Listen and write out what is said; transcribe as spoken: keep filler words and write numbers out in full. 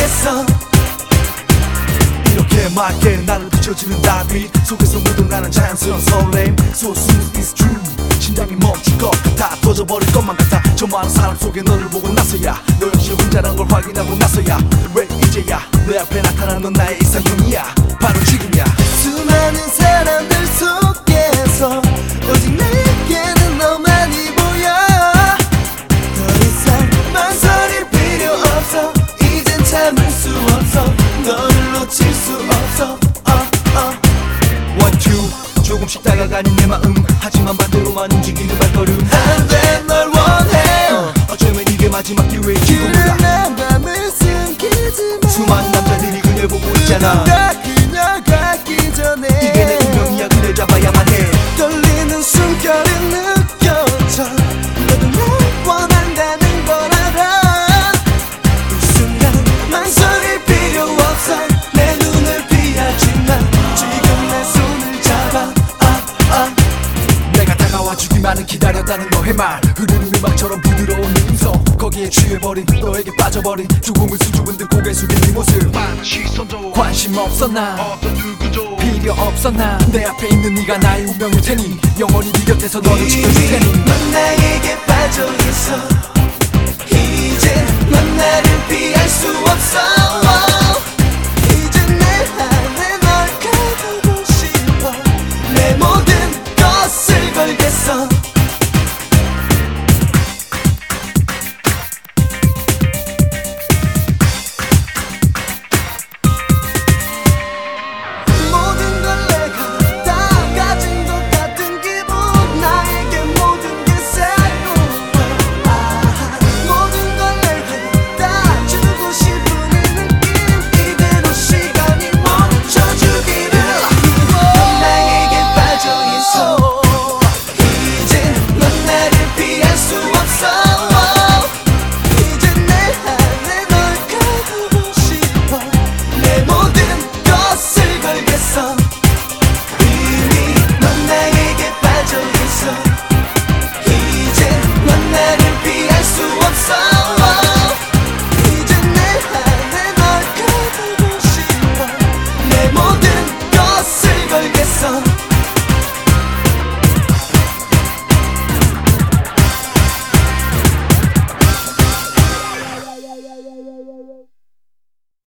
속에서 이렇게 맑게 나를 비춰주는 달빛 속에서 묻어나는 자연스러운 설렘. So smooth is true. 심장이 멈출 것 같아. 터져버릴 것만 같아. 저 많은 사람 속에 너를 보고 나서야 너 역시 혼자란 걸 확인하고 나서야 왜 이제야 내 앞에 나타난 넌 나의 이상형이야. 바로 지금이야. 수많은 사람들 속에서 오직 내게는 너만이 보여. 더 이상 망설일 필요 없어. 이젠 참을 수 없어. 너를 놓칠 수 없어. uh, uh. One two 조금씩 다가가는 내 마음. 하지만 반대로만 움직이는 발걸음. 안 돼 널 원해. 어, 어쩌면 이게 마지막 기회일지도 몰라. 그런 내 맘을 숨기지 마. 수많은 남자들이 그녀 보고 있잖아. 그녀가 그녀가 기 전에 이게 내 운명이야. 그녀 잡아야만 해. 떨리는 숨결이 느껴져. 너도 날 원한다는 걸 알아. 이 순간 망설일 필요 없어. 내 눈을 피하지마. 지금 내 손을 잡아. 아, 아. 내가 다가와주기만을 기다렸다는 너의 말. 흐르는 음악처럼 부드러운 네 음성. 거기에 취해버린 너에게 빠져버린 조금은 수줍은 듯 고개 숙인 네 모습. 관심 없었나 어떤 누구도 필요 없었나. 내 앞에 있는 네가 나의 운명일 테니 영원히 네 곁에서 너를 지켜줄 테니. 넌 나에게 빠져 있어. 이제 넌 나를 피할 수 없어.